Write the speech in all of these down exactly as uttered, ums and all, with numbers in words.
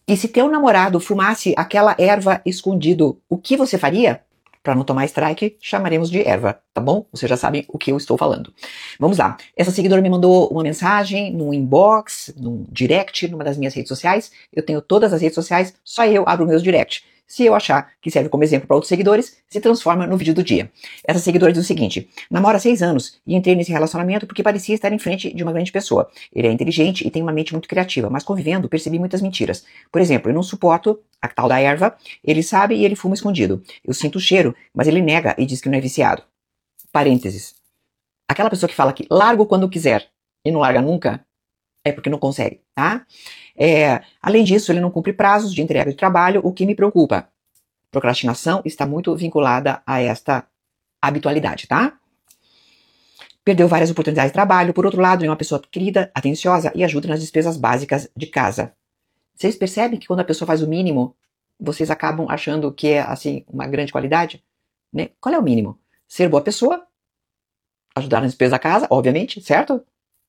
E se teu namorado fumasse aquela erva escondido, o que você faria? Para não tomar strike, chamaremos de erva, tá bom? Vocês já sabem o que eu estou falando. Vamos lá. Essa seguidora me mandou uma mensagem no inbox, no direct, numa das minhas redes sociais. Eu tenho todas as redes sociais, só eu abro meus direct. Se eu achar que serve como exemplo para outros seguidores, se transforma no vídeo do dia. Essa seguidora diz o seguinte: namoro há seis anos e entrei nesse relacionamento porque parecia estar em frente de uma grande pessoa. Ele é inteligente e tem uma mente muito criativa, mas convivendo percebi muitas mentiras. Por exemplo, eu não suporto a tal da erva, ele sabe e ele fuma escondido. Eu sinto o cheiro, mas ele nega e diz que não é viciado. Parênteses. Aquela pessoa que fala que largo quando quiser e não larga nunca, é porque não consegue, tá? É, além disso, ele não cumpre prazos de entrega de trabalho, o que me preocupa. Procrastinação está muito vinculada a esta habitualidade, tá? Perdeu várias oportunidades de trabalho. Por outro lado, é uma pessoa querida, atenciosa e ajuda nas despesas básicas de casa. Vocês percebem que quando a pessoa faz o mínimo, vocês acabam achando que é, assim, uma grande qualidade? Né? Qual é o mínimo? Ser boa pessoa, ajudar nas despesas da casa, obviamente, certo?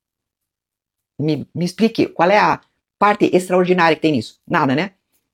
Me, me explique, qual é a parte extraordinária que tem nisso? Nada, né?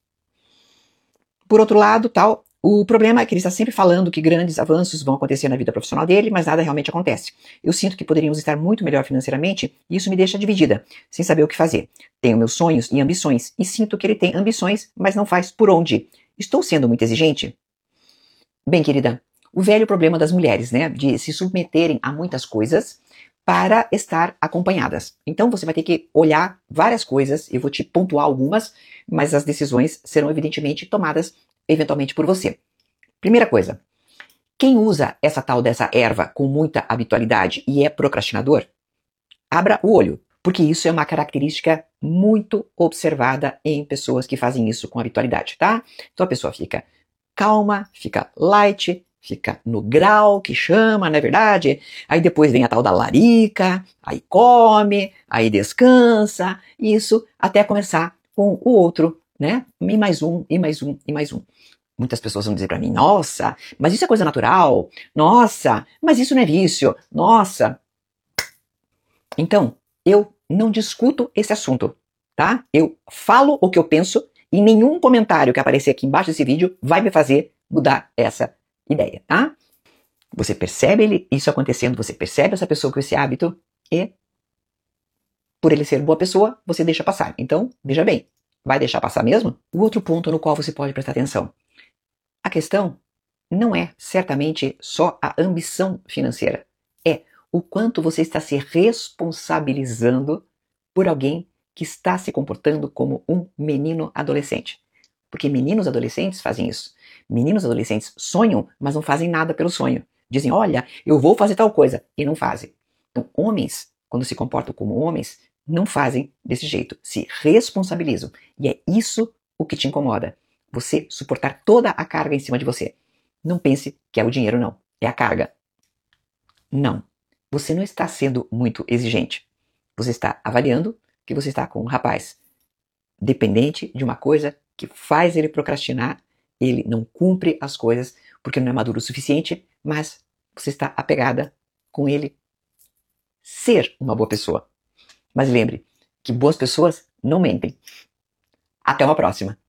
Por outro lado, tal, o problema é que ele está sempre falando que grandes avanços vão acontecer na vida profissional dele, mas nada realmente acontece. Eu sinto que poderíamos estar muito melhor financeiramente e isso me deixa dividida, sem saber o que fazer. Tenho meus sonhos e ambições e sinto que ele tem ambições, mas não faz por onde. Estou sendo muito exigente? Bem, querida, o velho problema das mulheres, né, de se submeterem a muitas coisas para estar acompanhadas. Então você vai ter que olhar várias coisas, eu vou te pontuar algumas, mas as decisões serão evidentemente tomadas eventualmente por você. Primeira coisa, quem usa essa tal dessa erva com muita habitualidade e é procrastinador, abra o olho, porque isso é uma característica muito observada em pessoas que fazem isso com habitualidade, tá? Então a pessoa fica calma, fica light, fica no grau que chama, não é verdade? Aí depois vem a tal da larica, aí come, aí descansa, isso até começar com o outro, né? E mais um, e mais um, e mais um. Muitas pessoas vão dizer pra mim, nossa, mas isso é coisa natural, nossa, mas isso não é vício, nossa. Então, eu não discuto esse assunto, tá? Eu falo o que eu penso e nenhum comentário que aparecer aqui embaixo desse vídeo vai me fazer mudar essa ideia, tá? Você percebe ele, isso acontecendo, você percebe essa pessoa com esse hábito e, por ele ser boa pessoa, você deixa passar. Então, veja bem, vai deixar passar mesmo? O outro ponto no qual você pode prestar atenção. A questão não é certamente só a ambição financeira. É o quanto você está se responsabilizando por alguém que está se comportando como um menino adolescente. Porque meninos adolescentes fazem isso. Meninos adolescentes sonham, mas não fazem nada pelo sonho. Dizem, olha, eu vou fazer tal coisa, e não fazem. Então, homens, quando se comportam como homens, não fazem desse jeito, se responsabilizam. E é isso o que te incomoda. Você suportar toda a carga em cima de você. Não pense que é o dinheiro, não. É a carga. Não. Você não está sendo muito exigente. Você está avaliando que você está com um rapaz dependente de uma coisa que faz ele procrastinar. Ele não cumpre as coisas porque não é maduro o suficiente, mas você está apegada com ele ser uma boa pessoa. Mas lembre que boas pessoas não mentem. Até uma próxima.